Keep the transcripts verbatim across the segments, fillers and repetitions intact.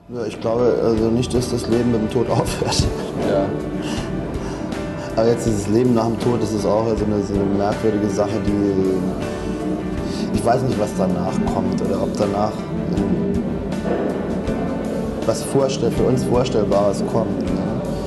Ja, ich glaube also nicht, dass das Leben mit dem Tod aufhört. Ja. Aber jetzt dieses Leben nach dem Tod, das ist auch so eine, so eine merkwürdige Sache, die... Ich weiß nicht, was danach kommt oder ob danach was vorstell, für uns Vorstellbares kommt. Ne?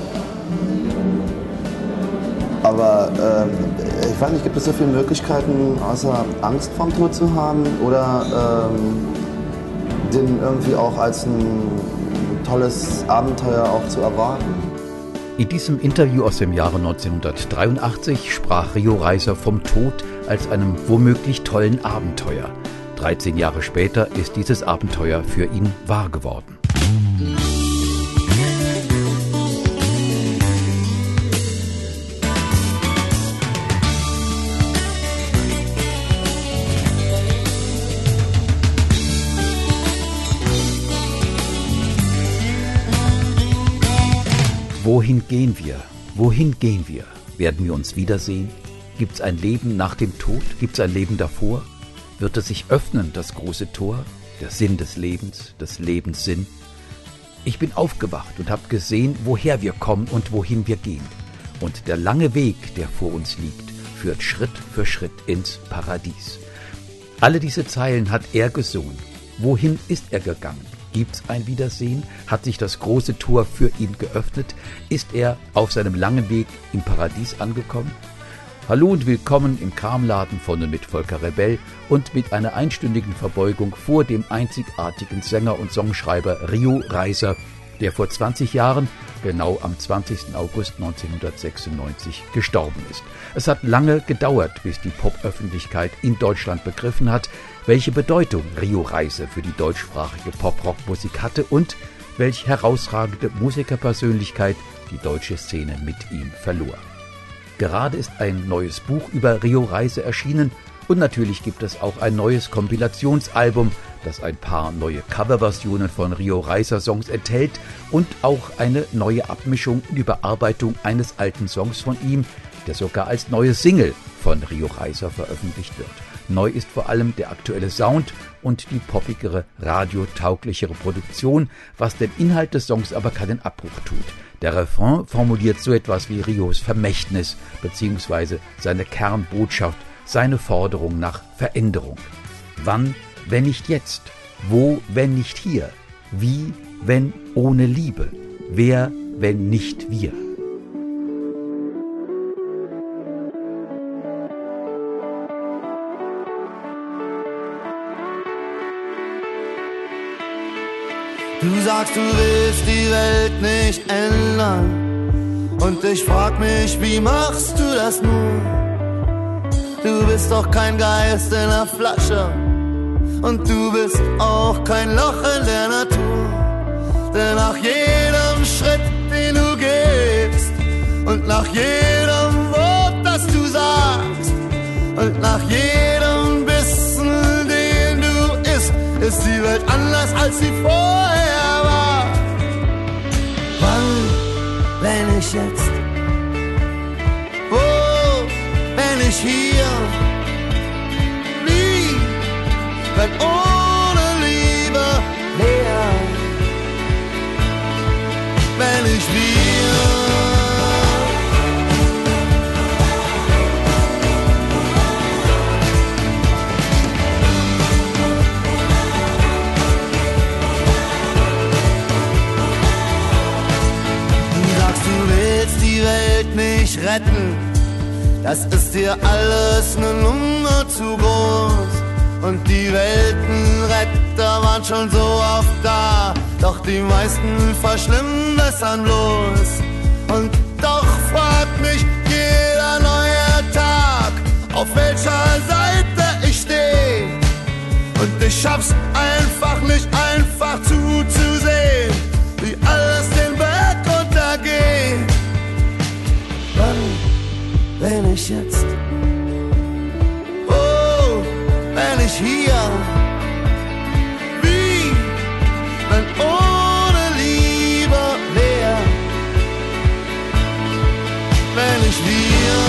Aber äh, ich weiß nicht, gibt es so viele Möglichkeiten, außer Angst vorm Tod zu haben oder ähm, den irgendwie auch als ein tolles Abenteuer auch zu erwarten? In diesem Interview aus dem Jahre neunzehnhundertdreiundachtzig sprach Rio Reiser vom Tod als einem womöglich tollen Abenteuer. dreizehn Jahre später ist dieses Abenteuer für ihn wahr geworden. Wohin gehen wir? Wohin gehen wir? Werden wir uns wiedersehen? Gibt es ein Leben nach dem Tod? Gibt es ein Leben davor? Wird es sich öffnen, das große Tor? Der Sinn des Lebens, des Lebens Sinn? Ich bin aufgewacht und habe gesehen, woher wir kommen und wohin wir gehen. Und der lange Weg, der vor uns liegt, führt Schritt für Schritt ins Paradies. Alle diese Zeilen hat er gesungen. Wohin ist er gegangen? Gibt's ein Wiedersehen? Hat sich das große Tor für ihn geöffnet? Ist er auf seinem langen Weg im Paradies angekommen? Hallo und willkommen im Kramladen von und mit Volker Rebell und mit einer einstündigen Verbeugung vor dem einzigartigen Sänger und Songschreiber Rio Reiser, der vor zwanzig Jahren, genau am zwanzigsten August neunzehnhundertsechsundneunzig, gestorben ist. Es hat lange gedauert, bis die Pop-Öffentlichkeit in Deutschland begriffen hat, welche Bedeutung Rio Reiser für die deutschsprachige Pop-Rock-Musik hatte und welche herausragende Musikerpersönlichkeit die deutsche Szene mit ihm verlor. Gerade ist ein neues Buch über Rio Reiser erschienen und natürlich gibt es auch ein neues Kompilationsalbum, das ein paar neue Coverversionen von Rio Reiser Songs enthält und auch eine neue Abmischung und Überarbeitung eines alten Songs von ihm, der sogar als neue Single von Rio Reiser veröffentlicht wird. Neu ist vor allem der aktuelle Sound und die poppigere, radiotauglichere Produktion, was dem Inhalt des Songs aber keinen Abbruch tut. Der Refrain formuliert so etwas wie Rios Vermächtnis bzw. seine Kernbotschaft, seine Forderung nach Veränderung. Wann, wenn nicht jetzt? Wo, wenn nicht hier? Wie, wenn ohne Liebe? Wer, wenn nicht wir? Du sagst, du willst die Welt nicht ändern und ich frag mich, wie machst du das nur? Du bist doch kein Geist in der Flasche und du bist auch kein Loch in der Natur. Denn nach jedem Schritt, den du gehst und nach jedem Wort, das du sagst und nach jedem Bissen, den du isst, ist die Welt anders, als sie vorher war. Wann, wenn ich jetzt? Wo, wenn ich hier? Wie, wenn ohne Liebe leer? Wenn ich wir? Die Welt nicht retten, das ist dir alles ne Nummer zu groß. Und die Weltenretter waren schon so oft da, doch die meisten verschlimmbessern bloß. Und doch fragt mich jeder neue Tag, auf welcher Seite ich steh. Und ich schaff's einfach nicht einfach zuzusehen, wie alles den Berg runtergeht. Wann, wenn ich jetzt? Oh, wenn ich hier? Wie, wenn ohne Liebe leer? Wenn ich wir?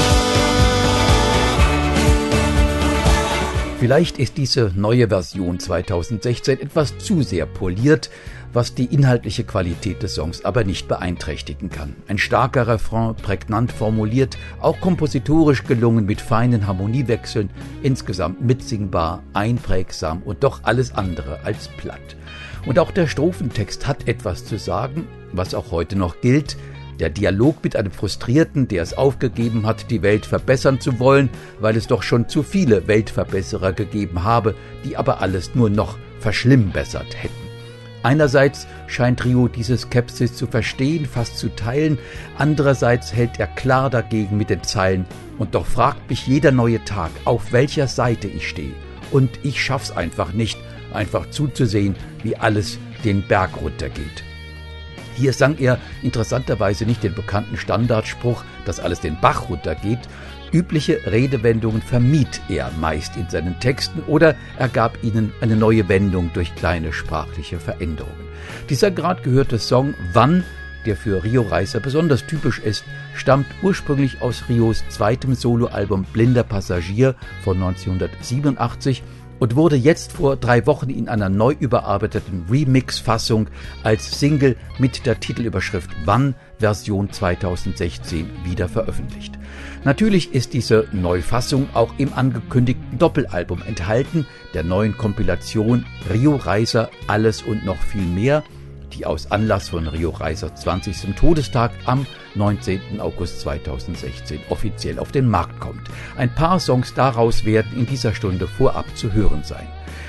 Vielleicht ist diese neue Version zweitausendsechzehn etwas zu sehr poliert, was die inhaltliche Qualität des Songs aber nicht beeinträchtigen kann. Ein starker Refrain, prägnant formuliert, auch kompositorisch gelungen mit feinen Harmoniewechseln, insgesamt mitsingbar, einprägsam und doch alles andere als platt. Und auch der Strophentext hat etwas zu sagen, was auch heute noch gilt. Der Dialog mit einem Frustrierten, der es aufgegeben hat, die Welt verbessern zu wollen, weil es doch schon zu viele Weltverbesserer gegeben habe, die aber alles nur noch verschlimmbessert hätten. Einerseits scheint Rio diese Skepsis zu verstehen, fast zu teilen, andererseits hält er klar dagegen mit den Zeilen: Und doch fragt mich jeder neue Tag, auf welcher Seite ich stehe. Und ich schaff's einfach nicht, einfach zuzusehen, wie alles den Berg runtergeht. Hier sang er interessanterweise nicht den bekannten Standardspruch, dass alles den Bach runtergeht. Übliche Redewendungen vermied er meist in seinen Texten oder er gab ihnen eine neue Wendung durch kleine sprachliche Veränderungen. Dieser gerade gehörte Song Wann, der für Rio Reiser besonders typisch ist, stammt ursprünglich aus Rios zweitem Soloalbum Blinder Passagier von neunzehnhundertsiebenundachtzig und wurde jetzt vor drei Wochen in einer neu überarbeiteten Remix-Fassung als Single mit der Titelüberschrift Wann Version zweitausendsechzehn wieder veröffentlicht. Natürlich ist diese Neufassung auch im angekündigten Doppelalbum enthalten, der neuen Kompilation Rio Reiser Alles und noch viel mehr, die aus Anlass von Rio Reisers zwanzigsten Todestag am neunzehnten August zweitausendsechzehn offiziell auf den Markt kommt. Ein paar Songs daraus werden in dieser Stunde vorab zu hören sein.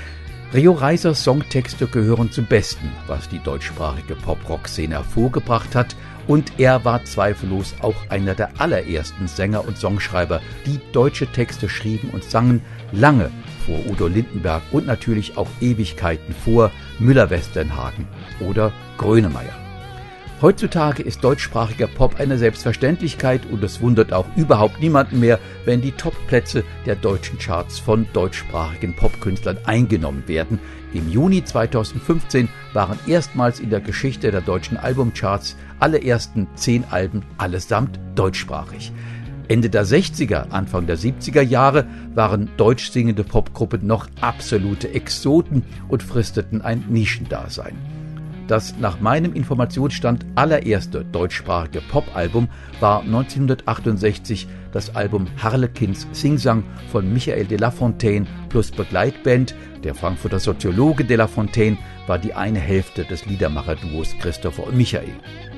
Rio Reisers Songtexte gehören zum Besten, was die deutschsprachige Pop-Rock-Szene hervorgebracht hat, und er war zweifellos auch einer der allerersten Sänger und Songschreiber, die deutsche Texte schrieben und sangen, lange vor Udo Lindenberg und natürlich auch Ewigkeiten vor Müller-Westernhagen oder Grönemeyer. Heutzutage ist deutschsprachiger Pop eine Selbstverständlichkeit und es wundert auch überhaupt niemanden mehr, wenn die Top-Plätze der deutschen Charts von deutschsprachigen Popkünstlern eingenommen werden. Im Juni zweitausendfünfzehn waren erstmals in der Geschichte der deutschen Albumcharts alle ersten zehn Alben allesamt deutschsprachig. Ende der sechziger, Anfang der siebziger Jahre waren deutsch singende Popgruppen noch absolute Exoten und fristeten ein Nischendasein. Das nach meinem Informationsstand allererste deutschsprachige Popalbum war neunzehnhundertachtundsechzig das Album Harlequins Singsang von Michael de la Fontaine plus Begleitband. Der Frankfurter Soziologe de la Fontaine war die eine Hälfte des Liedermacherduos Christopher und Michael.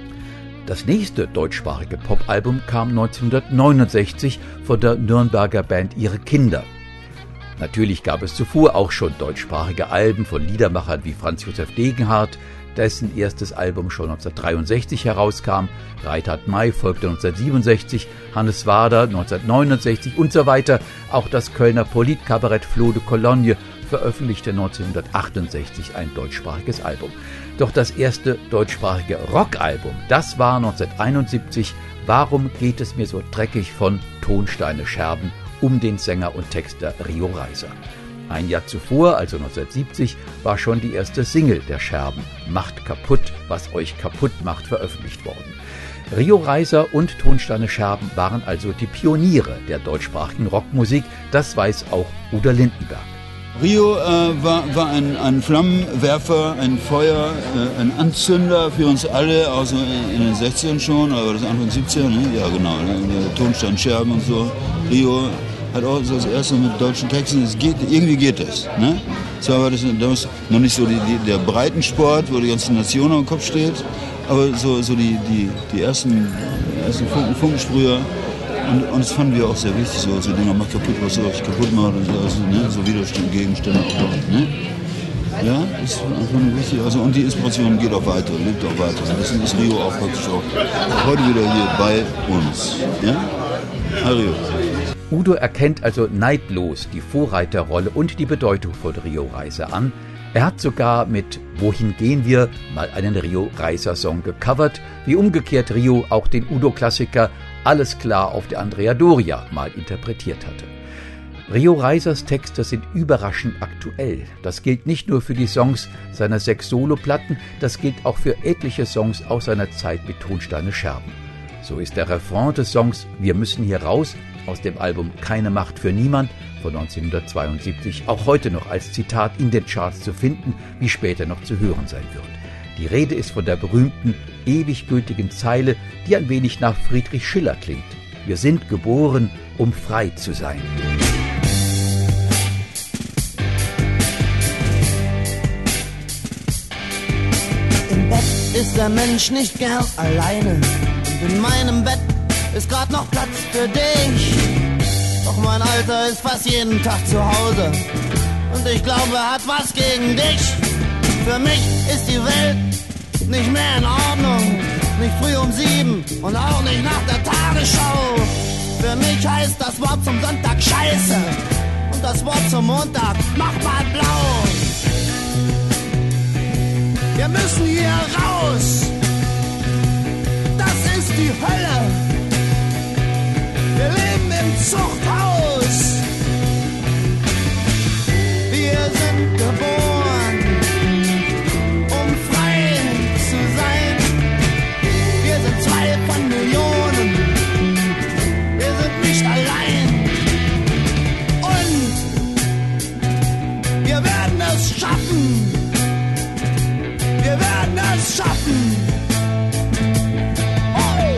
Das nächste deutschsprachige Popalbum kam neunzehnhundertneunundsechzig von der Nürnberger Band Ihre Kinder. Natürlich gab es zuvor auch schon deutschsprachige Alben von Liedermachern wie Franz Josef Degenhardt, dessen erstes Album schon neunzehnhundertdreiundsechzig herauskam, Reinhard May folgte neunzehnhundertsiebenundsechzig, Hannes Wader neunzehnhundertneunundsechzig und so weiter. Auch das Kölner Politkabarett Flo de Cologne veröffentlichte neunzehnhundertachtundsechzig ein deutschsprachiges Album. Doch das erste deutschsprachige Rockalbum, das war neunzehnhunderteinundsiebzig, Warum geht es mir so dreckig von Tonsteine Scherben, um den Sänger und Texter Rio Reiser. Ein Jahr zuvor, also neunzehnhundertsiebzig, war schon die erste Single der Scherben, Macht kaputt, was euch kaputt macht, veröffentlicht worden. Rio Reiser und Tonsteine Scherben waren also die Pioniere der deutschsprachigen Rockmusik, das weiß auch Udo Lindenberg. Rio äh, war, war ein, ein Flammenwerfer, ein Feuer, äh, ein Anzünder für uns alle, also in den sechzigern schon, aber das Anfang siebziger, ne? Ja genau, ne? Tonsteinscherben und so. Rio hat auch so das erste mit deutschen Texten, es geht, irgendwie geht das. Ne? Zwar war das damals noch nicht so die, die, der Breitensport, wo die ganze Nation am Kopf steht, aber so, so die, die, die ersten, ersten Funken, Funkensprüher. Und, und das fanden wir auch sehr wichtig, so, so Dinger, macht kaputt, was euch kaputt macht und so, also, ne? So Widerstand, Gegenstände auch dort. Ne? Ja, das ist einfach wichtig. Also, und die Inspiration geht auch weiter, lebt auch weiter. Deswegen ist Rio auch praktisch auch heute wieder hier bei uns. Ja? Hi Rio. Udo erkennt also neidlos die Vorreiterrolle und die Bedeutung von Rio Reiser an. Er hat sogar mit Wohin gehen wir mal einen Rio Reiser Song gecovert, wie umgekehrt Rio auch den Udo-Klassiker Alles klar auf der Andrea Doria mal interpretiert hatte. Rio Reisers Texte sind überraschend aktuell. Das gilt nicht nur für die Songs seiner sechs Soloplatten, das gilt auch für etliche Songs aus seiner Zeit mit Tonsteine Scherben. So ist der Refrain des Songs Wir müssen hier raus aus dem Album Keine Macht für niemand von neunzehnhundertzweiundsiebzig auch heute noch als Zitat in den Charts zu finden, wie später noch zu hören sein wird. Die Rede ist von der berühmten, ewig gültigen Zeile, die ein wenig nach Friedrich Schiller klingt. Wir sind geboren, um frei zu sein. Im Bett ist der Mensch nicht gern alleine. Und in meinem Bett ist grad noch Platz für dich. Doch mein Alter ist fast jeden Tag zu Hause. Und ich glaube, er hat was gegen dich. Für mich ist die Welt nicht mehr in Ordnung. Nicht früh um sieben und auch nicht nach der Tagesschau. Für mich heißt das Wort zum Sonntag Scheiße. Und das Wort zum Montag mach mal blau. Wir müssen hier raus. Das ist die Hölle. Wir leben im Zuchthaus. Wir sind geboren, um frei zu sein. Wir sind zwei von Millionen. Wir sind nicht allein. Und wir werden es schaffen. Wir werden es schaffen. Oh.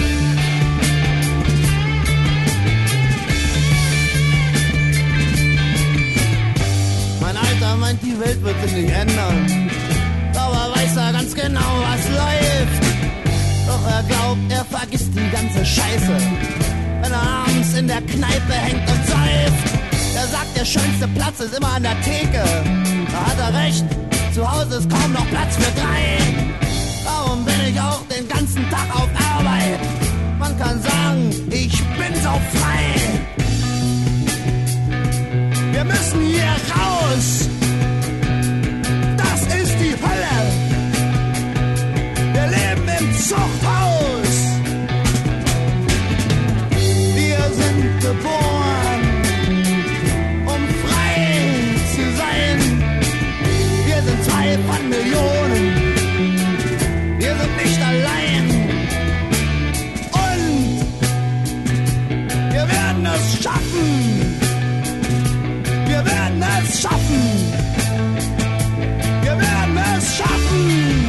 Mein Alter meint, die Welt wird sich nicht ändern. Aber weiß er ganz genau, was läuft. Doch er glaubt, er vergisst die ganze Scheiße, wenn er abends in der Kneipe hängt und säuft. Er sagt, der schönste Platz ist immer an der Theke. Da hat er recht. Zu Hause ist kaum noch Platz für drei. Darum bin ich auch den ganzen Tag auf Arbeit. Man kann sagen, ich bin so frei. Wir müssen hier raus. Das ist die Hölle. Wir leben im Zuchthaus. Wir sind geboren, um frei zu sein. Wir sind zwei von Millionen. Wir sind nicht allein. Und wir werden es schaffen. Wir werden es schaffen. Wir werden es schaffen.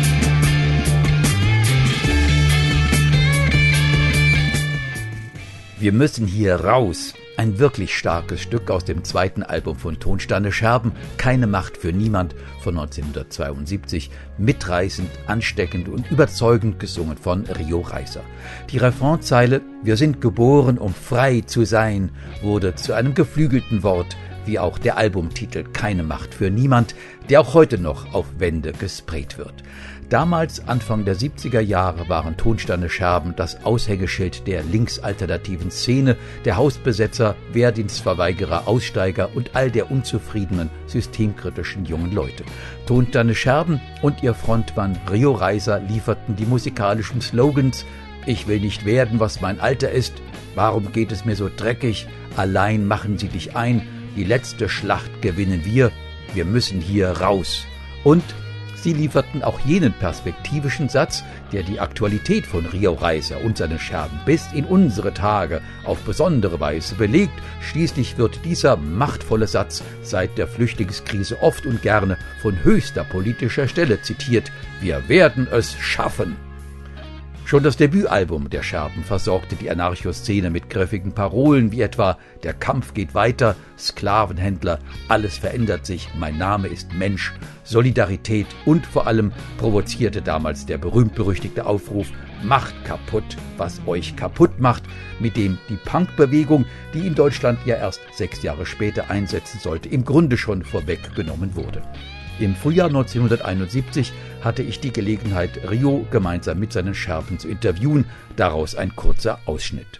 Wir müssen hier raus. Ein wirklich starkes Stück aus dem zweiten Album von Tonsteine Scherben, Keine Macht für niemand von neunzehnhundertzweiundsiebzig, mitreißend, ansteckend und überzeugend gesungen von Rio Reiser. Die Refrainzeile »Wir sind geboren, um frei zu sein« wurde zu einem geflügelten Wort, wie auch der Albumtitel »Keine Macht für niemand«, der auch heute noch auf Wände gesprayt wird. Damals, Anfang der siebziger Jahre, waren Tonsteine Scherben das Aushängeschild der linksalternativen Szene, der Hausbesetzer, Wehrdienstverweigerer, Aussteiger und all der unzufriedenen, systemkritischen jungen Leute. Tonsteine Scherben und ihr Frontmann Rio Reiser lieferten die musikalischen Slogans »Ich will nicht werden, was mein Alter ist«, »Warum geht es mir so dreckig?«, »Allein machen Sie dich ein«, »Die letzte Schlacht gewinnen wir«, »Wir müssen hier raus«. Und sie lieferten auch jenen perspektivischen Satz, der die Aktualität von Rio Reiser und seinen Scherben bis in unsere Tage auf besondere Weise belegt. Schließlich wird dieser machtvolle Satz seit der Flüchtlingskrise oft und gerne von höchster politischer Stelle zitiert: Wir werden es schaffen. Schon das Debütalbum der Scherben versorgte die Anarcho-Szene mit griffigen Parolen wie etwa »Der Kampf geht weiter«, »Sklavenhändler«, »Alles verändert sich«, »Mein Name ist Mensch«, Solidarität und vor allem provozierte damals der berühmt-berüchtigte Aufruf »Macht kaputt, was euch kaputt macht«, mit dem die Punkbewegung, die in Deutschland ja erst sechs Jahre später einsetzen sollte, im Grunde schon vorweggenommen wurde. Im Frühjahr neunzehnhunderteinundsiebzig hatte ich die Gelegenheit, Rio gemeinsam mit seinen Scherben zu interviewen, daraus ein kurzer Ausschnitt.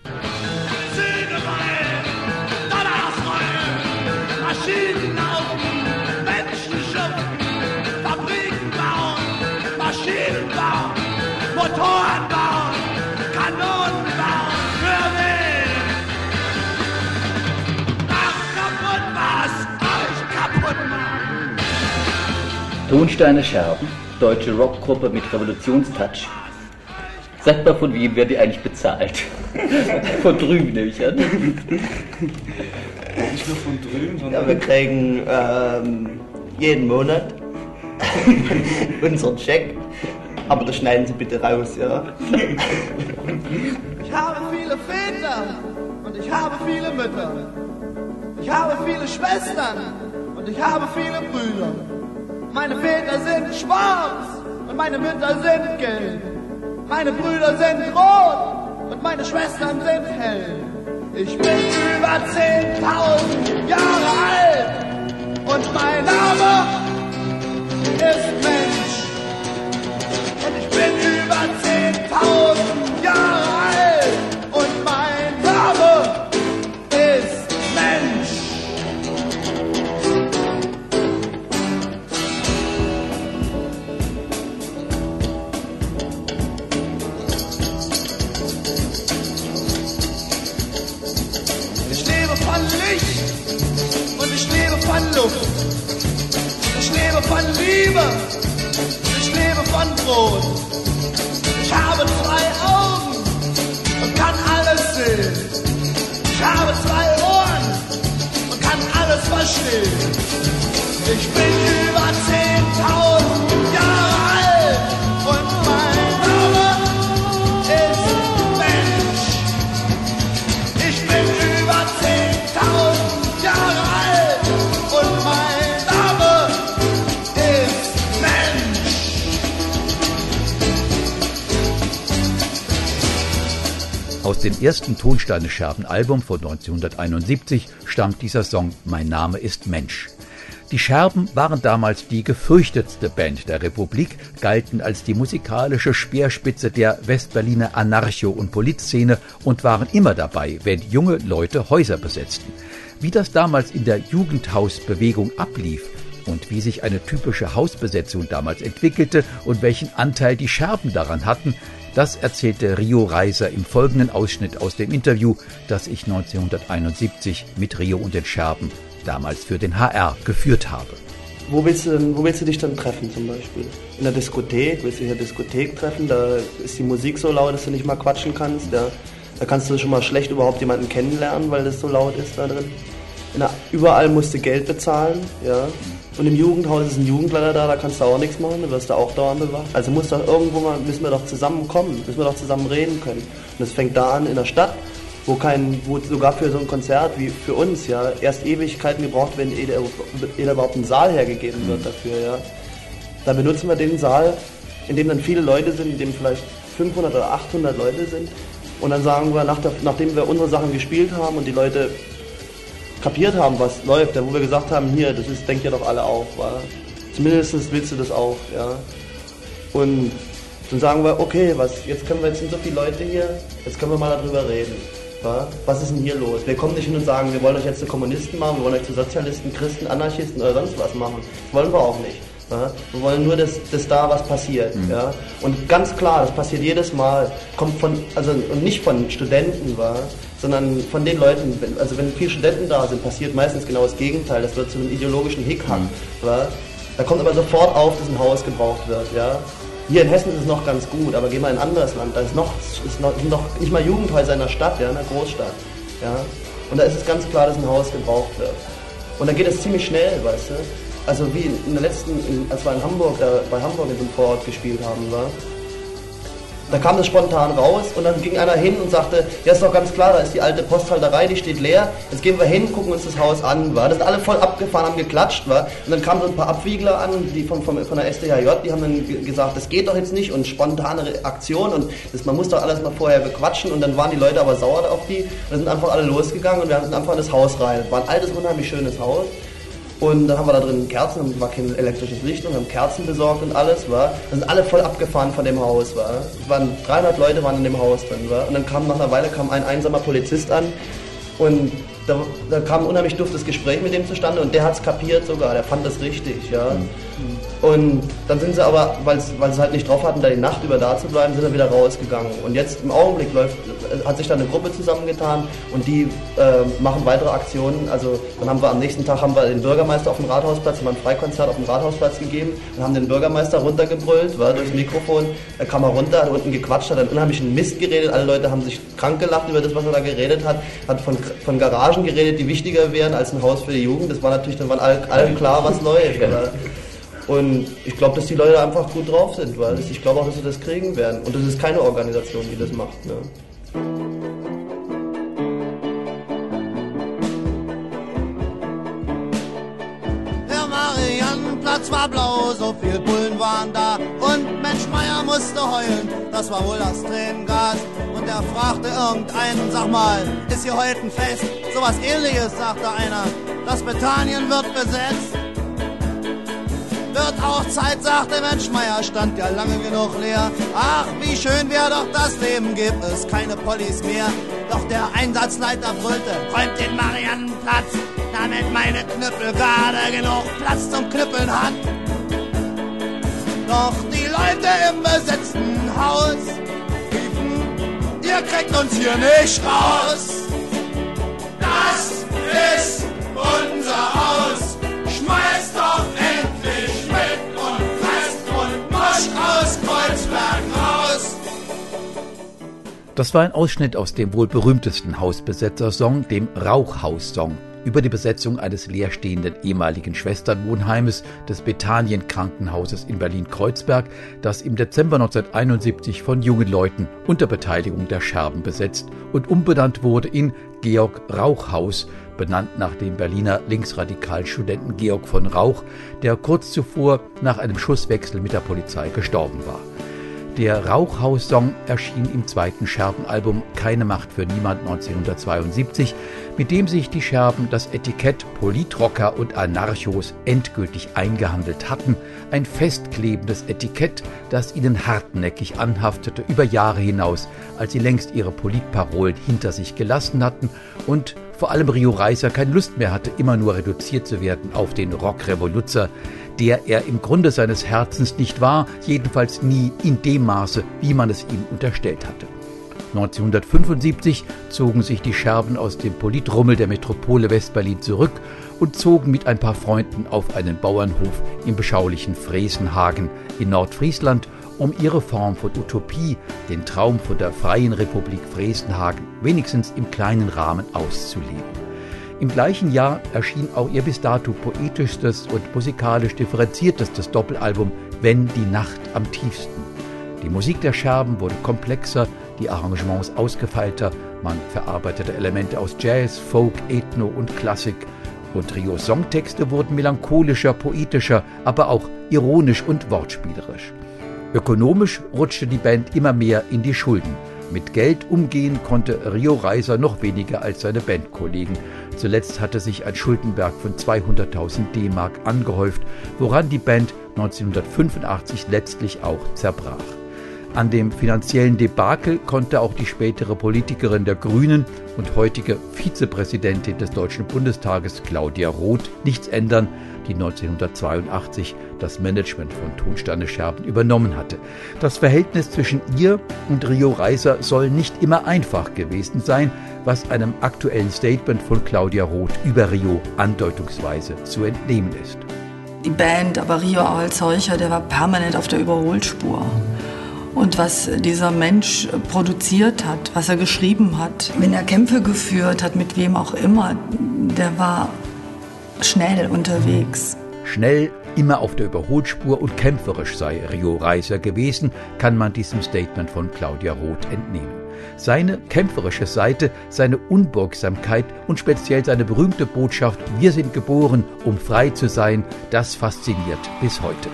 Maschinen laufen, Menschen schupfen, Fabriken bauen, Maschinen bauen, Motoren bauen, Kanonen bauen, für wen? Macht kaputt, was euch kaputt macht. Tonsteine Scherben, deutsche Rockgruppe mit Revolutionstouch. Sagt mal, von wem wird die eigentlich bezahlt? Von drüben nehme ich an. Nicht nur von drüben, sondern... Ja, wir kriegen ähm, jeden Monat unseren Check. Aber das schneiden Sie bitte raus, ja. Ich habe viele Väter und ich habe viele Mütter. Ich habe viele Schwestern und ich habe viele Brüder. Meine Väter sind schwarz und meine Mütter sind gelb. Meine Brüder sind rot und meine Schwestern sind hell. Ich bin über zehntausend Jahre alt und mein Name ist Mensch. Und ich bin über zehntausend Jahre alt und mein Name ist Mensch. Ich lebe von Licht und ich lebe von Luft. Ich lebe von Liebe. Ich lebe von Brot. Ich habe zwei Augen und kann alles sehen. Ich habe zwei Ohren und kann alles verstehen. Ich bin über zehntausend Jahre alt und mein Name ist Mensch. Ich bin über zehntausend Jahre alt und mein Name ist Mensch. Aus dem ersten Tonsteine-Scherben-Album von neunzehnhunderteinundsiebzig stammt dieser Song Mein Name ist Mensch. Die Scherben waren damals die gefürchtetste Band der Republik, galten als die musikalische Speerspitze der Westberliner Anarcho- und Politszene und waren immer dabei, wenn junge Leute Häuser besetzten. Wie das damals in der Jugendhausbewegung ablief und wie sich eine typische Hausbesetzung damals entwickelte und welchen Anteil die Scherben daran hatten, das erzählte Rio Reiser im folgenden Ausschnitt aus dem Interview, das ich neunzehnhunderteinundsiebzig mit Rio und den Scherben damals für den H R geführt habe. Wo willst, du denn, wo willst du dich dann treffen zum Beispiel? In der Diskothek? Willst du dich in der Diskothek treffen? Da ist die Musik so laut, dass du nicht mal quatschen kannst. Ja? Da kannst du schon mal schlecht überhaupt jemanden kennenlernen, weil das so laut ist da drin. In der, überall musst du Geld bezahlen. Ja? Und im Jugendhaus ist ein Jugendleiter da, da kannst du auch nichts machen, da wirst du auch dauernd bewacht. Also muss doch irgendwo mal, müssen wir doch zusammenkommen, müssen wir doch zusammen reden können. Und das fängt da an in der Stadt, wo kein, wo sogar für so ein Konzert wie für uns, ja, erst Ewigkeiten gebraucht werden, ehe ehe überhaupt ein Saal hergegeben wird dafür, ja. Da benutzen wir den Saal, in dem dann viele Leute sind, in dem vielleicht fünfhundert oder achthundert Leute sind. Und dann sagen wir, nach der, nachdem wir unsere Sachen gespielt haben und die Leute kapiert haben, was läuft, ja, wo wir gesagt haben, hier, das ist, denkt ihr doch alle auch, wa? Zumindest willst du das auch, ja. Und dann sagen wir, okay, was, jetzt können wir, jetzt sind so viele Leute hier, jetzt können wir mal darüber reden. Wa? Was ist denn hier los? Wir kommen nicht hin und sagen, wir wollen euch jetzt zu Kommunisten machen, wir wollen euch zu Sozialisten, Christen, Anarchisten oder sonst was machen. Das wollen wir auch nicht. Ja? Wir wollen nur, dass, dass da was passiert. Mhm. Ja? Und ganz klar, das passiert jedes Mal, kommt von, also und nicht von Studenten, wa? Sondern von den Leuten, also wenn viele Studenten da sind, passiert meistens genau das Gegenteil, das wird zu einem ideologischen Hickhack. Mhm. Wa? Da kommt aber sofort auf, dass ein Haus gebraucht wird. Ja? Hier in Hessen ist es noch ganz gut, aber geh mal in ein anderes Land, da ist noch, ist noch, sind noch nicht mal Jugendhäuser in der Stadt, ja, in der Großstadt. Ja? Und da ist es ganz klar, dass ein Haus gebraucht wird. Und dann geht es ziemlich schnell, weißt du. Also wie in der letzten, in, als wir in Hamburg, da, bei Hamburg in so einem Vorort gespielt haben, war, da kam das spontan raus und dann ging einer hin und sagte, ja, ist doch ganz klar, da ist die alte Posthalterei, die steht leer, jetzt gehen wir hin, gucken uns das Haus an, war. Das sind alle voll abgefahren, haben geklatscht, war. Und dann kamen so ein paar Abwiegler an, die von, von, von der S D H J, die haben dann gesagt, das geht doch jetzt nicht und spontane Aktion und das, man muss doch alles mal vorher bequatschen und dann waren die Leute aber sauer auf die und dann sind einfach alle losgegangen und wir sind einfach in das Haus rein. Das war ein altes, unheimlich schönes Haus. Und dann haben wir da drin Kerzen, war kein elektrisches Licht und haben Kerzen besorgt und alles, war. Dann sind alle voll abgefahren von dem Haus, war. Es waren dreihundert Leute waren in dem Haus drin, war. Und dann kam nach einer Weile kam ein einsamer Polizist an und da, da kam ein unheimlich duftes Gespräch mit dem zustande und der hat es kapiert sogar, der fand das richtig, ja. Mhm. Und dann sind sie aber, weil sie es halt nicht drauf hatten, da die Nacht über da zu bleiben, sind sie wieder rausgegangen. Und jetzt im Augenblick läuft, hat sich dann eine Gruppe zusammengetan und die äh, machen weitere Aktionen. Also dann haben wir am nächsten Tag haben wir den Bürgermeister auf dem Rathausplatz, haben wir ein Freikonzert auf dem Rathausplatz gegeben und haben den Bürgermeister runtergebrüllt, war durchs Mikrofon, da kam er runter, hat unten gequatscht, hat dann unheimlichen Mist geredet, alle Leute haben sich krank gelacht über das, was er da geredet hat, hat von, von Garagen geredet, die wichtiger wären als ein Haus für die Jugend. Das war natürlich, dann war allen allen klar, was läuft. Oder? Und ich glaube, dass die Leute einfach gut drauf sind, weil ich glaube auch, dass sie das kriegen werden. Und das ist keine Organisation, die das macht. Ne? Der Mariannenplatz war blau, so viel Bullen waren da. Und Mensch Meier musste heulen, das war wohl das Tränengas. Und er fragte irgendeinen, sag mal, ist hier heute ein Fest? Sowas ähnliches, sagte einer, das Bethanien wird besetzt. Wird auch Zeit, sagte Mensch Meier, stand ja lange genug leer. Ach, wie schön wär doch das Leben, gibt es keine Pollis mehr. Doch der Einsatzleiter brüllte, räumt den Mariannenplatz, damit meine Knüppel gerade genug Platz zum Knüppeln hat. Doch die Leute im besetzten Haus riefen, ihr kriegt uns hier nicht raus. Das ist unser Haus, schmeißt doch endlich mit und presst und mosch aus Kreuzberg raus. Das war ein Ausschnitt aus dem wohl berühmtesten Hausbesetzer-Song, dem Rauchhaus-Song, über die Besetzung eines leerstehenden ehemaligen Schwesternwohnheimes des Bethanien-Krankenhauses in Berlin-Kreuzberg, das im Dezember neunzehnhunderteinundsiebzig von jungen Leuten unter Beteiligung der Scherben besetzt und umbenannt wurde in Georg Rauch-Haus, benannt nach dem Berliner linksradikalen Studenten Georg von Rauch, der kurz zuvor nach einem Schusswechsel mit der Polizei gestorben war. Der Rauchhaus-Song erschien im zweiten Scherbenalbum Keine Macht für Niemand neunzehnhundertzweiundsiebzig, mit dem sich die Scherben das Etikett Politrocker und Anarchos endgültig eingehandelt hatten, ein festklebendes Etikett, das ihnen hartnäckig anhaftete über Jahre hinaus, als sie längst ihre Politparolen hinter sich gelassen hatten und vor allem Rio Reiser keine Lust mehr hatte, immer nur reduziert zu werden auf den Rockrevoluzer, der er im Grunde seines Herzens nicht war, jedenfalls nie in dem Maße, wie man es ihm unterstellt hatte. neunzehnhundertfünfundsiebzig zogen sich die Scherben aus dem Politrummel der Metropole Westberlin zurück und zogen mit ein paar Freunden auf einen Bauernhof im beschaulichen Fresenhagen in Nordfriesland, um ihre Form von Utopie, den Traum von der Freien Republik Fresenhagen, wenigstens im kleinen Rahmen auszuleben. Im gleichen Jahr erschien auch ihr bis dato poetischstes und musikalisch differenziertestes Doppelalbum Wenn die Nacht am tiefsten. Die Musik der Scherben wurde komplexer, die Arrangements ausgefeilter, man verarbeitete Elemente aus Jazz, Folk, Ethno und Klassik und Rios Songtexte wurden melancholischer, poetischer, aber auch ironisch und wortspielerisch. Ökonomisch rutschte die Band immer mehr in die Schulden. Mit Geld umgehen konnte Rio Reiser noch weniger als seine Bandkollegen. Zuletzt hatte sich ein Schuldenberg von zweihunderttausend D-Mark angehäuft, woran die Band neunzehnhundertfünfundachtzig letztlich auch zerbrach. An dem finanziellen Debakel konnte auch die spätere Politikerin der Grünen und heutige Vizepräsidentin des Deutschen Bundestages Claudia Roth nichts ändern, die neunzehnhundertzweiundachtzig das Management von Tonsteine Scherben übernommen hatte. Das Verhältnis zwischen ihr und Rio Reiser soll nicht immer einfach gewesen sein, was einem aktuellen Statement von Claudia Roth über Rio andeutungsweise zu entnehmen ist. Die Band, aber Rio auch als solcher, der war permanent auf der Überholspur. Und was dieser Mensch produziert hat, was er geschrieben hat, wenn er Kämpfe geführt hat, mit wem auch immer, der war schnell unterwegs. Schnell, immer auf der Überholspur und kämpferisch sei Rio Reiser gewesen, kann man diesem Statement von Claudia Roth entnehmen. Seine kämpferische Seite, seine Unbeugsamkeit und speziell seine berühmte Botschaft „Wir sind geboren, um frei zu sein“, das fasziniert bis heute.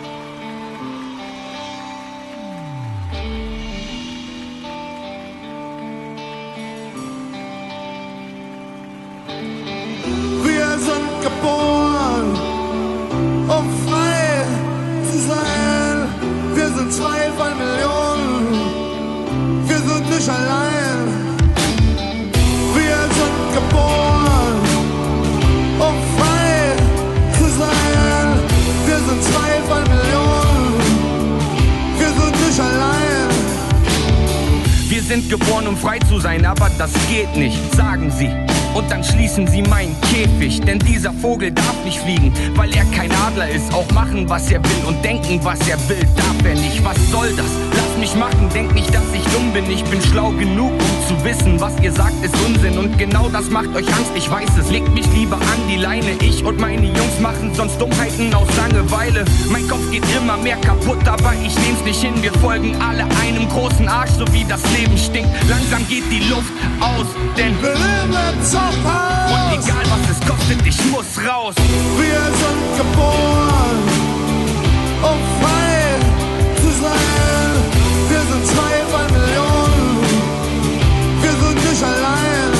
Geboren, um frei zu sein, aber das geht nicht, sagen sie. Und dann schließen sie meinen Käfig, denn dieser Vogel darf nicht fliegen, weil er kein Adler ist. Auch machen, was er will und denken, was er will, darf er nicht. Was soll das? Lass mich machen, denk nicht, dass ich dumm bin. bin. Ich bin schlau genug, um zu wissen, was ihr sagt, ist Unsinn. Und genau das macht euch Angst, ich weiß es. Legt mich lieber an die Leine. Ich und meine Jungs machen sonst Dummheiten aus Langeweile. Mein Kopf geht immer mehr kaputt, aber ich nehm's nicht hin. Wir folgen alle einem großen Arsch, so wie das Leben stinkt. Langsam geht die Luft aus, denn wir leben Zucker. Und egal was es kostet, ich muss raus. Wir sind geboren, um frei zu sein. Wir sind zwei von Millionen, wir sind nicht allein.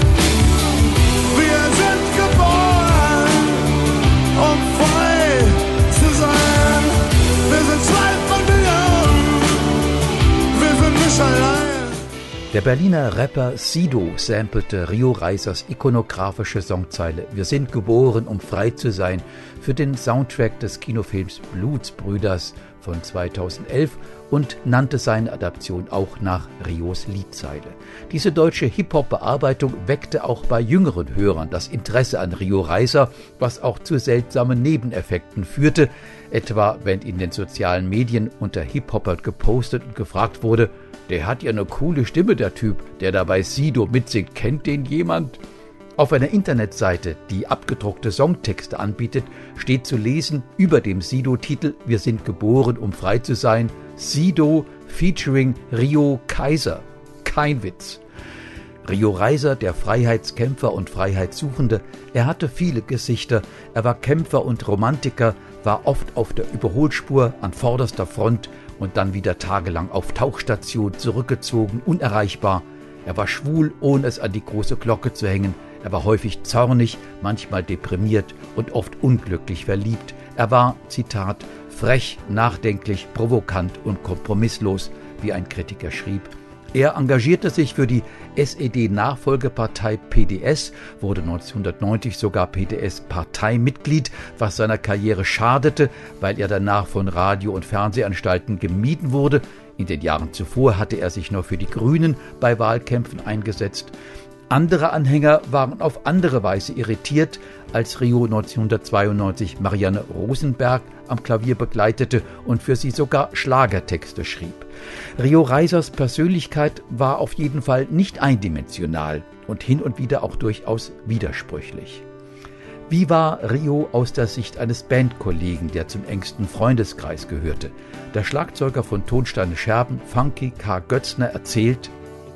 Wir sind geboren, um frei zu sein. Wir sind zwei von Millionen, wir sind nicht allein. Der Berliner Rapper Sido sampelte Rio Reisers ikonografische Songzeile „Wir sind geboren, um frei zu sein" für den Soundtrack des Kinofilms Blutsbrüders von zweitausendelf und nannte seine Adaption auch nach Rios Liedzeile. Diese deutsche Hip-Hop-Bearbeitung weckte auch bei jüngeren Hörern das Interesse an Rio Reiser, was auch zu seltsamen Nebeneffekten führte, etwa wenn in den sozialen Medien unter Hip-Hopper gepostet und gefragt wurde: „Der hat ja eine coole Stimme, der Typ, der dabei Sido mitsingt. Kennt den jemand?" Auf einer Internetseite, die abgedruckte Songtexte anbietet, steht zu lesen über dem Sido-Titel „Wir sind geboren, um frei zu sein", Sido featuring Rio Kaiser. Kein Witz. Rio Reiser, der Freiheitskämpfer und Freiheitssuchende, er hatte viele Gesichter. Er war Kämpfer und Romantiker, war oft auf der Überholspur an vorderster Front und dann wieder tagelang auf Tauchstation zurückgezogen, unerreichbar. Er war schwul, ohne es an die große Glocke zu hängen. Er war häufig zornig, manchmal deprimiert und oft unglücklich verliebt. Er war, Zitat, frech, nachdenklich, provokant und kompromisslos, wie ein Kritiker schrieb. Er engagierte sich für die S E D-Nachfolgepartei P D S, wurde neunzehnhundertneunzig sogar P D S-Parteimitglied, was seiner Karriere schadete, weil er danach von Radio- und Fernsehanstalten gemieden wurde. In den Jahren zuvor hatte er sich noch für die Grünen bei Wahlkämpfen eingesetzt. Andere Anhänger waren auf andere Weise irritiert, als Rio neunzehnhundertzweiundneunzig Marianne Rosenberg am Klavier begleitete und für sie sogar Schlagertexte schrieb. Rio Reisers Persönlichkeit war auf jeden Fall nicht eindimensional und hin und wieder auch durchaus widersprüchlich. Wie war Rio aus der Sicht eines Bandkollegen, der zum engsten Freundeskreis gehörte? Der Schlagzeuger von Tonsteine Scherben, Funky K. Götzner, erzählt: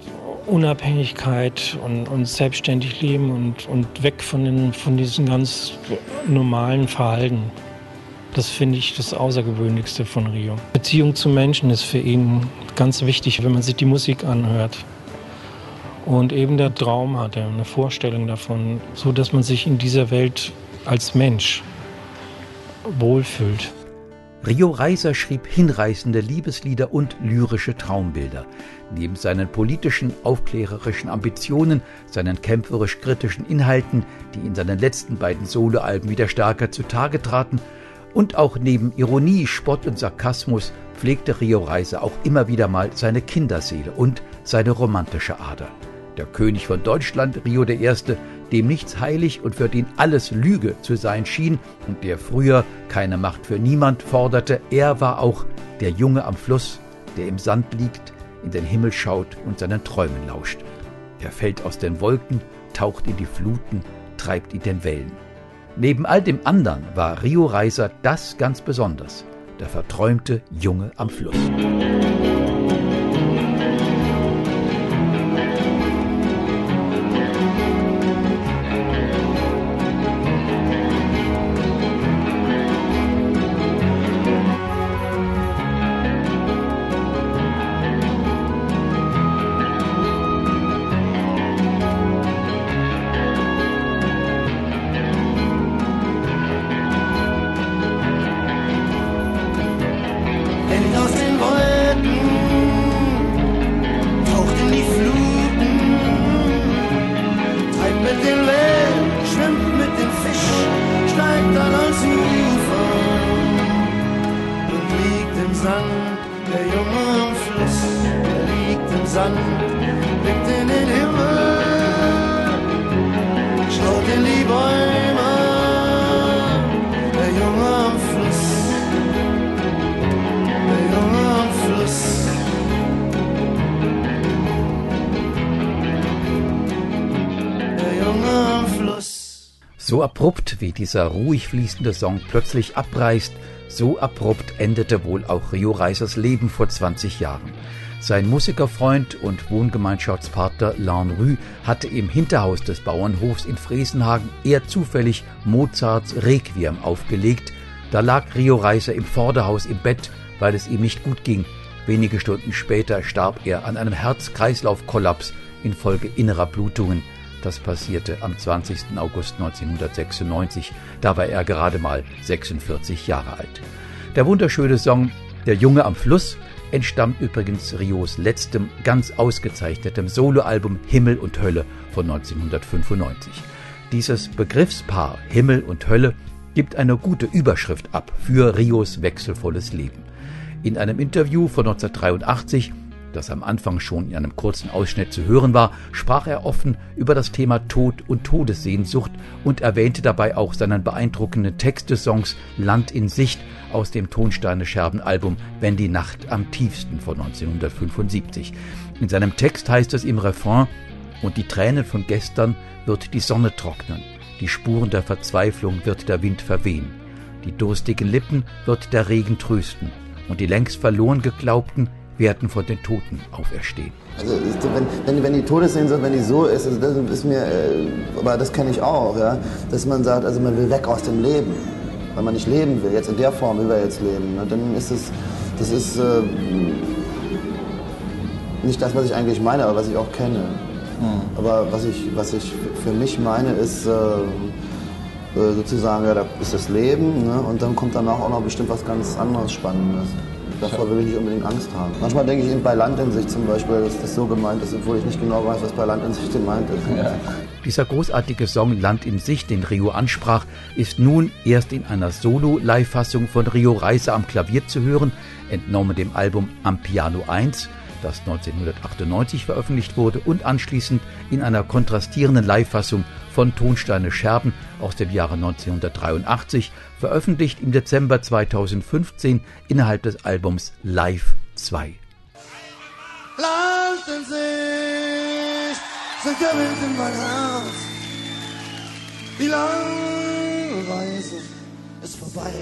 Unabhängigkeit und, und selbstständig leben und, und weg von, den, von diesem ganz normalen Verhalten. Das finde ich das Außergewöhnlichste von Rio. Beziehung zu Menschen ist für ihn ganz wichtig, wenn man sich die Musik anhört. Und eben der Traum hatte, eine Vorstellung davon, so dass man sich in dieser Welt als Mensch wohlfühlt. Rio Reiser schrieb hinreißende Liebeslieder und lyrische Traumbilder. Neben seinen politischen, aufklärerischen Ambitionen, seinen kämpferisch-kritischen Inhalten, die in seinen letzten beiden Soloalben wieder stärker zutage traten, und auch neben Ironie, Spott und Sarkasmus pflegte Rio Reiser auch immer wieder mal seine Kinderseele und seine romantische Ader. Der König von Deutschland, Rio der Erste., dem nichts heilig und für den alles Lüge zu sein schien und der früher keine Macht für niemand forderte, er war auch der Junge am Fluss, der im Sand liegt, in den Himmel schaut und seinen Träumen lauscht. Er fällt aus den Wolken, taucht in die Fluten, treibt in den Wellen. Neben all dem anderen war Rio Reiser das ganz besonders, der verträumte Junge am Fluss. So abrupt wie dieser ruhig fließende Song plötzlich abreißt, so abrupt endete wohl auch Rio Reisers Leben vor zwanzig Jahren. Sein Musikerfreund und Wohngemeinschaftspartner Lan Rue hatte im Hinterhaus des Bauernhofs in Fresenhagen eher zufällig Mozarts Requiem aufgelegt. Da lag Rio Reiser im Vorderhaus im Bett, weil es ihm nicht gut ging. Wenige Stunden später starb er an einem Herz-Kreislauf-Kollaps infolge innerer Blutungen. Das passierte am zwanzigsten August neunzehnhundertsechsundneunzig. Da war er gerade mal sechsundvierzig Jahre alt. Der wunderschöne Song »Der Junge am Fluss« entstammt übrigens Rios letztem, ganz ausgezeichnetem Soloalbum »Himmel und Hölle« von neunzehnhundertfünfundneunzig. Dieses Begriffspaar Himmel und Hölle gibt eine gute Überschrift ab für Rios wechselvolles Leben. In einem Interview von neunzehnhundertdreiundachtzig, das am Anfang schon in einem kurzen Ausschnitt zu hören war, sprach er offen über das Thema Tod und Todessehnsucht und erwähnte dabei auch seinen beeindruckenden Text des Songs »Land in Sicht« aus dem Tonsteine-Scherben-Album »Wenn die Nacht am tiefsten« von neunzehnhundertfünfundsiebzig. In seinem Text heißt es im Refrain: »Und die Tränen von gestern wird die Sonne trocknen, die Spuren der Verzweiflung wird der Wind verwehen, die durstigen Lippen wird der Regen trösten, und die längst verloren geglaubten werden von den Toten auferstehen.« Also wenn, wenn, wenn die Todessehnsucht, wenn die so ist, also das ist mir, äh, aber das kenne ich auch, ja, dass man sagt, also man will weg aus dem Leben, weil man nicht leben will, jetzt in der Form will wir jetzt leben. Ne? Dann ist es, das ist äh, nicht das, was ich eigentlich meine, aber was ich auch kenne. Mhm. Aber was ich, was ich für mich meine, ist äh, sozusagen, ja, da ist das Leben, ne? Und dann kommt danach auch noch bestimmt was ganz anderes Spannendes. Davor will ich nicht unbedingt Angst haben. Manchmal denke ich eben bei Land in Sicht zum Beispiel, dass das so gemeint ist, obwohl ich nicht genau weiß, was bei Land in Sicht gemeint ist. Ja. Dieser großartige Song Land in Sicht, den Rio ansprach, ist nun erst in einer Solo-Live-Fassung von Rio Reiser am Klavier zu hören, entnommen dem Album Am Piano eins, das neunzehnhundertachtundneunzig veröffentlicht wurde, und anschließend in einer kontrastierenden Live-Fassung von Tonsteine Scherben aus dem Jahre neunzehnhundertdreiundachtzig, veröffentlicht im Dezember zweitausendfünfzehn innerhalb des Albums Live zwei. Land in Sicht, singt der Wind in mein Herz. Die lange Reise ist vorbei.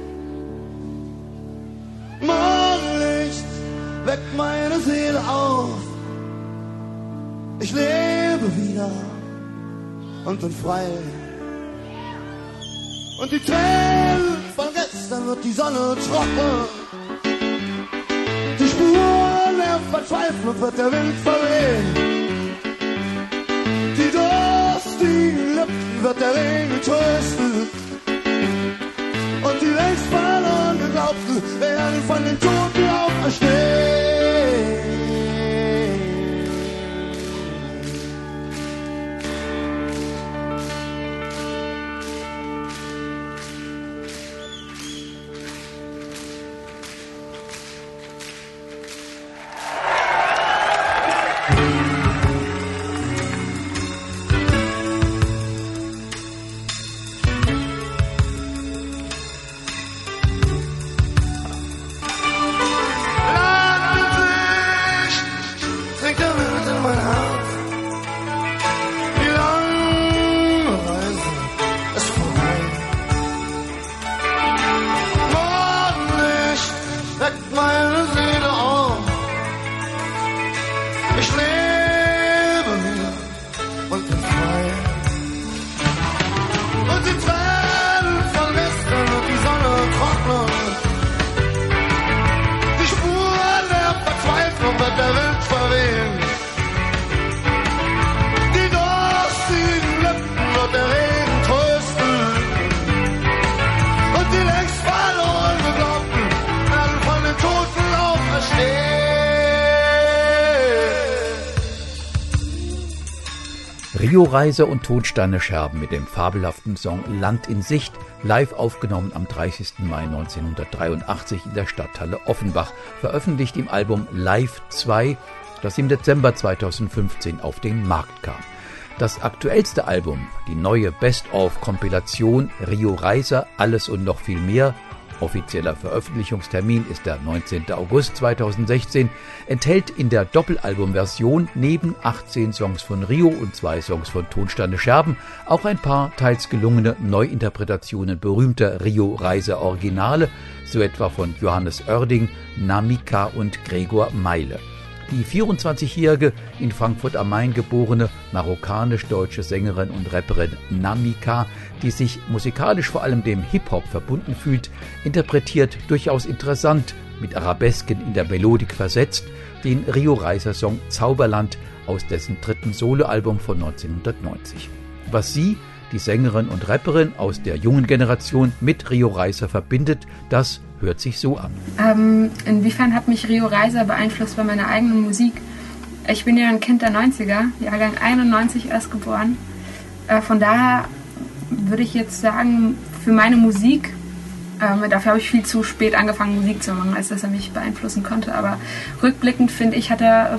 Morgenlicht weckt meine Seele auf. Ich lebe wieder und bin frei. Und die Tränen von gestern wird die Sonne trocken. Die Spuren der Verzweiflung wird der Wind verwehen. Die durstigen Lippen wird der Regen trösten. Und die längst verloren geglaubten werden von den Toten auferstehen. Rio Reiser und Tonsteine Scherben mit dem fabelhaften Song Land in Sicht, live aufgenommen am dreißigsten Mai neunzehnhundertdreiundachtzig in der Stadthalle Offenbach, veröffentlicht im Album Live zwei, das im Dezember zweitausendfünfzehn auf den Markt kam. Das aktuellste Album, die neue Best-of-Kompilation Rio Reiser, Alles und noch viel mehr, offizieller Veröffentlichungstermin ist der neunzehnten August zweitausendsechzehn, enthält in der Doppelalbumversion neben achtzehn Songs von Rio und zwei Songs von Tonsteine Scherben auch ein paar teils gelungene Neuinterpretationen berühmter Rio-Reiser-Originale, so etwa von Johannes Oerding, Namika und Gregor Meile. Die vierundzwanzigjährige, in Frankfurt am Main geborene, marokkanisch-deutsche Sängerin und Rapperin Namika, die sich musikalisch vor allem dem Hip-Hop verbunden fühlt, interpretiert durchaus interessant, mit Arabesken in der Melodik versetzt, den Rio-Reiser-Song Zauberland aus dessen dritten Soloalbum von neunzehnhundertneunzig. Was sie, die Sängerin und Rapperin aus der jungen Generation, mit Rio Reiser verbindet, das hört sich so an. Ähm, inwiefern hat mich Rio Reiser beeinflusst bei meiner eigenen Musik? Ich bin ja ein Kind der neunziger, Jahrgang einundneunzig erst geboren. Äh, von daher würde ich jetzt sagen, für meine Musik, ähm, dafür habe ich viel zu spät angefangen, Musik zu machen, als dass er mich beeinflussen konnte. Aber rückblickend finde ich, hat er,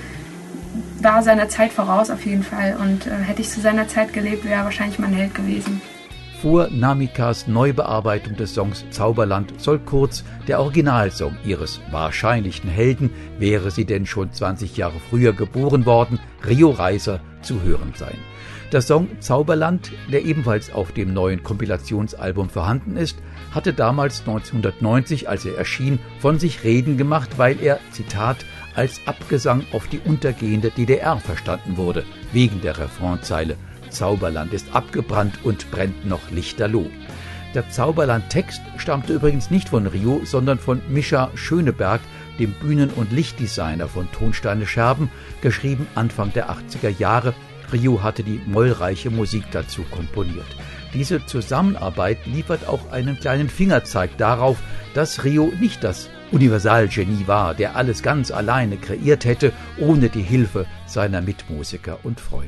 äh, war seiner Zeit voraus auf jeden Fall. Und äh, hätte ich zu seiner Zeit gelebt, wäre er wahrscheinlich mein Held gewesen. Vor Namikas Neubearbeitung des Songs Zauberland soll kurz der Originalsong ihres wahrscheinlichen Helden, wäre sie denn schon zwanzig Jahre früher geboren worden, Rio Reiser, zu hören sein. Der Song Zauberland, der ebenfalls auf dem neuen Kompilationsalbum vorhanden ist, hatte damals neunzehnhundertneunzig, als er erschien, von sich reden gemacht, weil er, Zitat, als Abgesang auf die untergehende D D R verstanden wurde, wegen der Refrainzeile Zauberland ist abgebrannt und brennt noch lichterloh. Der Zauberland-Text stammte übrigens nicht von Rio, sondern von Mischa Schöneberg, dem Bühnen- und Lichtdesigner von Tonsteine Scherben, geschrieben Anfang der achtziger Jahre. Rio hatte die mollreiche Musik dazu komponiert. Diese Zusammenarbeit liefert auch einen kleinen Fingerzeig darauf, dass Rio nicht das Universalgenie war, der alles ganz alleine kreiert hätte, ohne die Hilfe seiner Mitmusiker und Freunde.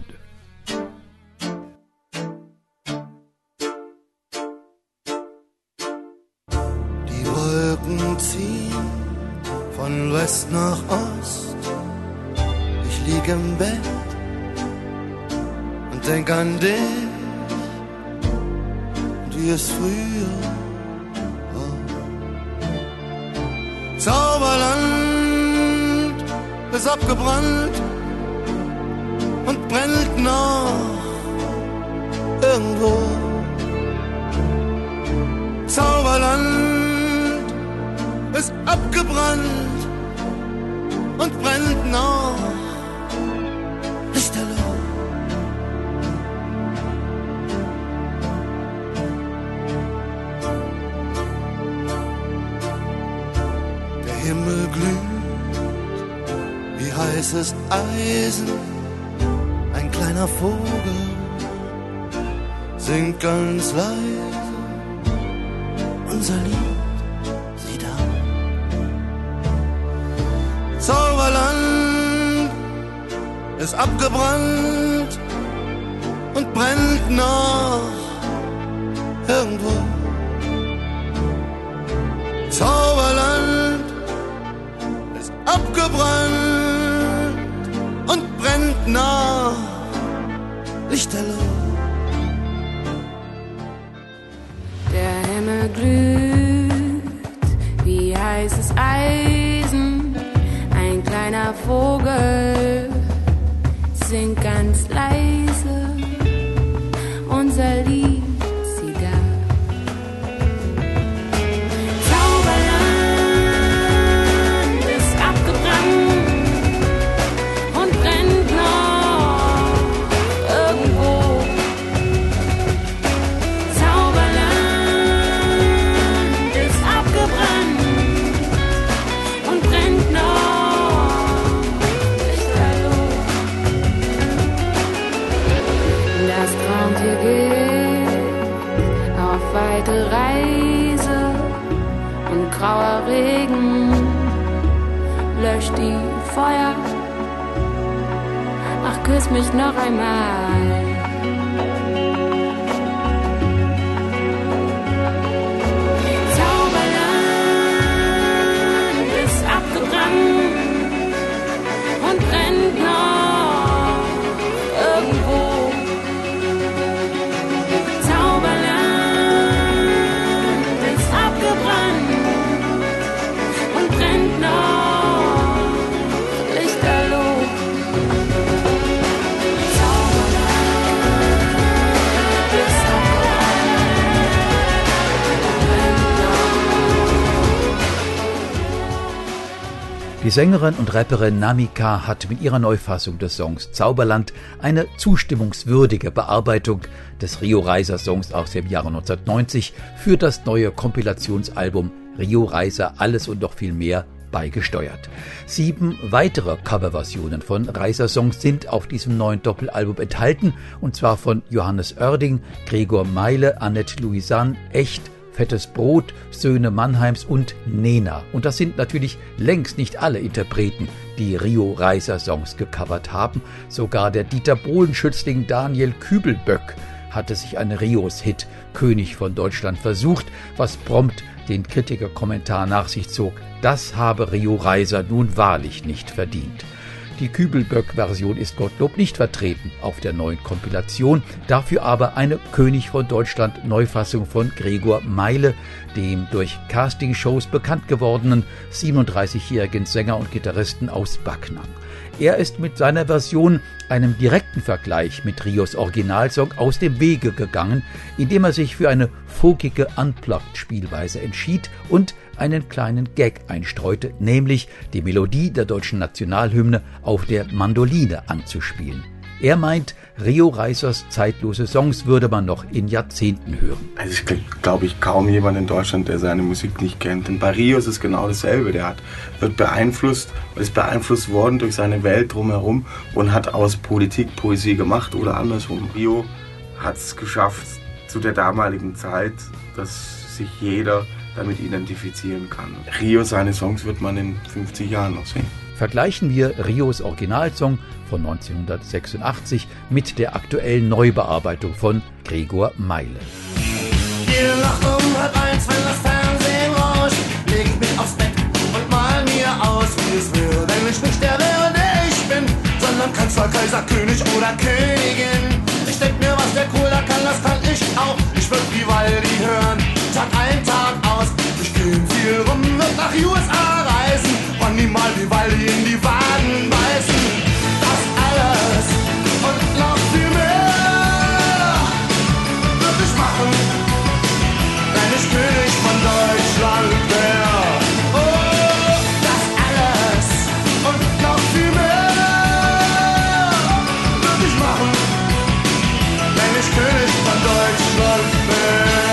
Ziehen von West nach Ost. Ich lieg im Bett und denk an dich und wie es früher war. Zauberland ist abgebrannt und brennt noch irgendwo. Zauberland ist abgebrannt und brennt noch lichterloh. Der Himmel glüht wie heißes Eisen, ein kleiner Vogel singt ganz leise unser Lied. Zauberland ist abgebrannt und brennt noch irgendwo. Zauberland ist abgebrannt und brennt noch lichterloh. Der Himmel glüht wie heißes Eisen, ein kleiner Vogel singt ganz leise unser Lied, sieh da. Zauberland ist abgebrannt und brennt noch irgendwo. Zauberland ist abgebrannt und brennt noch. Das Traumtier geht auf weite Reise und grauer Regen löscht die Feuer. Ach, küss mich noch einmal. Zauberland ist abgebrannt und brennt noch irgendwo. Zauberland ist abgebrannt Die Sängerin und Rapperin Namika hat mit ihrer Neufassung des Songs Zauberland eine zustimmungswürdige Bearbeitung des Rio Reiser Songs aus dem Jahre neunzehnhundertneunzig für das neue Kompilationsalbum Rio Reiser Alles und noch viel mehr beigesteuert. Sieben weitere Coverversionen von Reiser Songs sind auf diesem neuen Doppelalbum enthalten, und zwar von Johannes Oerding, Gregor Meile, Annette Louisanne, Echt, Fettes Brot, Söhne Mannheims und Nena. Und das sind natürlich längst nicht alle Interpreten, die Rio Reiser Songs gecovert haben. Sogar der Dieter Bohlen-Schützling Daniel Kübelböck hatte sich einen Rios-Hit König von Deutschland versucht, was prompt den Kritikerkommentar nach sich zog: Das habe Rio Reiser nun wahrlich nicht verdient. Die Kübelböck-Version ist Gottlob nicht vertreten auf der neuen Kompilation, dafür aber eine König von Deutschland Neufassung von Gregor Meile, dem durch Castingshows bekannt gewordenen siebenunddreißigjährigen Sänger und Gitarristen aus Backnang. Er ist mit seiner Version einem direkten Vergleich mit Rios Originalsong aus dem Wege gegangen, indem er sich für eine folkige Unplugged-Spielweise entschied und einen kleinen Gag einstreute, nämlich die Melodie der deutschen Nationalhymne auf der Mandoline anzuspielen. Er meint, Rio Reisers zeitlose Songs würde man noch in Jahrzehnten hören. Also ich glaube ich kaum jemand in Deutschland, der seine Musik nicht kennt. Denn bei Rio ist es genau dasselbe. Der hat, wird beeinflusst, ist beeinflusst worden durch seine Welt drumherum und hat aus Politik Poesie gemacht oder andersrum. Rio hat es geschafft zu der damaligen Zeit, dass sich jeder damit identifizieren kann. Rio, seine Songs wird man in fünfzig Jahren noch sehen. Vergleichen wir Rios Originalsong von neunzehnhundertsechsundachtzig mit der aktuellen Neubearbeitung von Gregor Meile. Jede Nacht um halb eins, wenn das Fernsehen rauscht, leg ich mich aufs Bett und mal mir aus, wie es wäre, wenn ich nicht der wäre, der ich bin, sondern Kanzler, Kaiser, König oder Königin. Ich denk mir, was der Cola kann, das kann ich auch. Ich würd Vivaldi hören, Tag ein, Tag aus. Ich geh viel rum, wird nach U S A reisen und niemals Vivaldi in die Waden beißen. Das alles und noch viel mehr würd ich machen, wenn ich König von Deutschland wär. Oh, das alles und noch viel mehr würd ich machen, wenn ich König von Deutschland wär.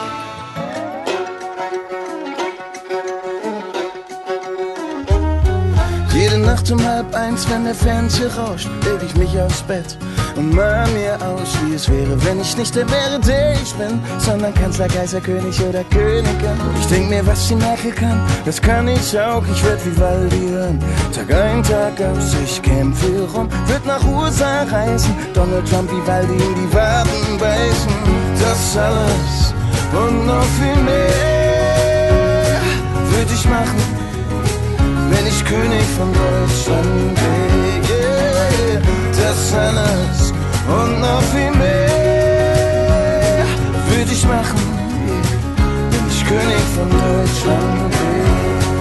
Jede Nacht um halb eins, wenn der Fernseher rauscht, leg ich mich aufs Bett und mal mir aus, wie es wäre, wenn ich nicht der wäre, der ich bin, sondern Kanzler, Kaiser, König oder Königin. Ich denk mir, was die Merkel kann, das kann ich auch. Ich werd Vivaldi hören, Tag ein, Tag aus. Ich käm viel rum, würd nach U S A reisen, Donald Trump, Vivaldi in die Waden beißen. Das alles und noch viel mehr würd ich machen, wenn ich König von Deutschland bin, yeah. Das alles und noch viel mehr würde ich machen, yeah. Wenn ich König von Deutschland bin.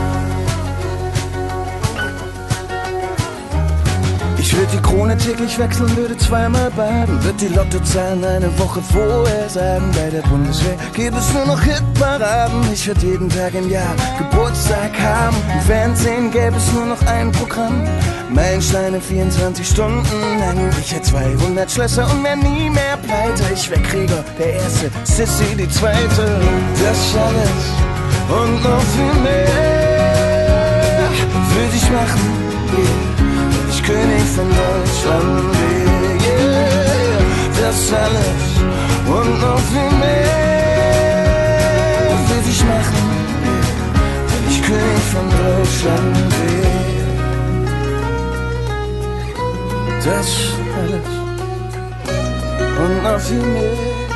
Ich würde die Krone täglich wechseln, würde zweimal baden, würde die Lottozahlen eine Woche vorher sagen. Bei der Bundeswehr gibt es nur noch Hitparaden. Ich würde jeden Tag im Jahr Geburtstag haben. Im Fernsehen gäbe es nur noch ein Programm. Meilensteine vierundzwanzig Stunden lang. Ich hätte zweihundert Schlösser und wär nie mehr pleite. Ich wär Krieger, der Erste, Sissi die Zweite. Das alles und noch viel mehr würde ich machen, yeah. Ich König von Deutschland, yeah. Das alles und noch viel mehr würde ich machen, yeah. Wenn ich König von Deutschland wäre. Das alles und noch viel mehr.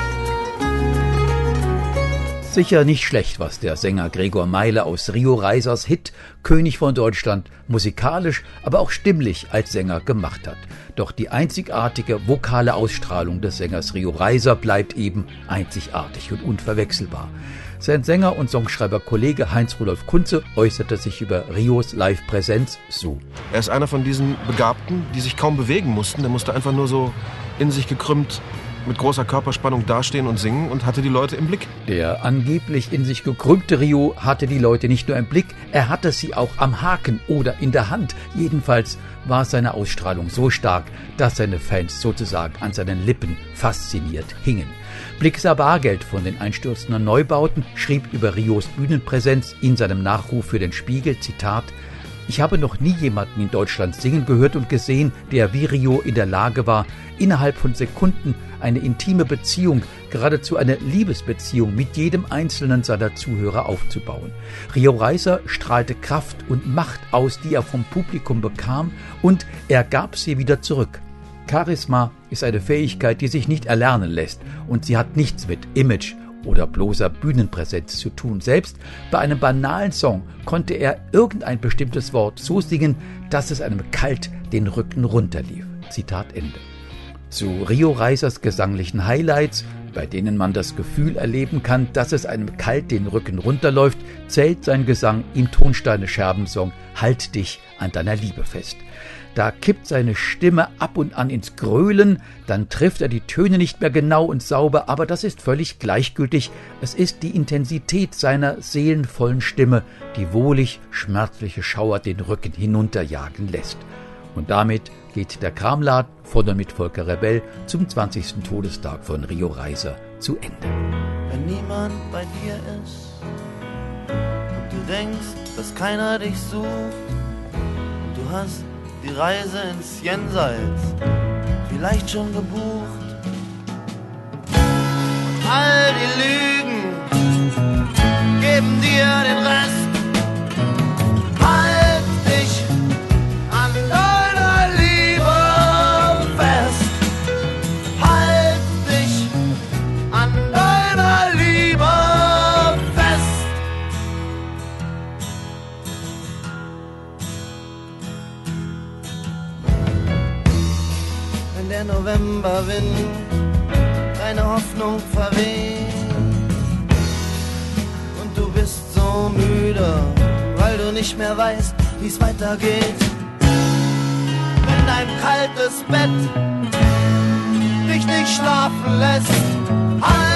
Sicher nicht schlecht, was der Sänger Gregor Meile aus Rio Reisers Hit König von Deutschland musikalisch, aber auch stimmlich als Sänger gemacht hat. Doch die einzigartige vokale Ausstrahlung des Sängers Rio Reiser bleibt eben einzigartig und unverwechselbar. Sein Sänger und Songschreiber-Kollege Heinz-Rudolf Kunze äußerte sich über Rios Live-Präsenz so. Er ist einer von diesen Begabten, die sich kaum bewegen mussten. Der musste einfach nur so in sich gekrümmt mit großer Körperspannung dastehen und singen und hatte die Leute im Blick. Der angeblich in sich gekrümmte Rio hatte die Leute nicht nur im Blick, er hatte sie auch am Haken oder in der Hand. Jedenfalls war seine Ausstrahlung so stark, dass seine Fans sozusagen an seinen Lippen fasziniert hingen. Blixer Bargeld von den einstürzenden Neubauten schrieb über Rios Bühnenpräsenz in seinem Nachruf für den Spiegel, Zitat: Ich habe noch nie jemanden in Deutschland singen gehört und gesehen, der wie Rio in der Lage war, innerhalb von Sekunden eine intime Beziehung, geradezu eine Liebesbeziehung mit jedem einzelnen seiner Zuhörer aufzubauen. Rio Reiser strahlte Kraft und Macht aus, die er vom Publikum bekam, und er gab sie wieder zurück. Charisma ist eine Fähigkeit, die sich nicht erlernen lässt, und sie hat nichts mit Image oder bloßer Bühnenpräsenz zu tun. Selbst bei einem banalen Song konnte er irgendein bestimmtes Wort so singen, dass es einem kalt den Rücken runterlief. Zitat Ende. Zu Rio Reisers gesanglichen Highlights, bei denen man das Gefühl erleben kann, dass es einem kalt den Rücken runterläuft, zählt sein Gesang im Tonsteine-Scherben-Song Halt dich an deiner Liebe fest. Da kippt seine Stimme ab und an ins Grölen, dann trifft er die Töne nicht mehr genau und sauber, aber das ist völlig gleichgültig. Es ist die Intensität seiner seelenvollen Stimme, die wohlig schmerzliche Schauer den Rücken hinunterjagen lässt. Und damit geht der Kramladen von und mit Volker Rebell zum zwanzigsten Todestag von Rio Reiser zu Ende. Wenn niemand bei dir ist und du denkst, dass keiner dich sucht, du hast die Reise ins Jenseits vielleicht schon gebucht. Und all die Lügen geben dir den Rest. Halt dich an deiner Liebe fest. Halt dich an deiner Liebe fest. Wenn der Novemberwind deine Hoffnung verweht und du bist so müde, weil du nicht mehr weißt, wie's weitergeht. Wenn dein kaltes Bett dich nicht schlafen lässt, halt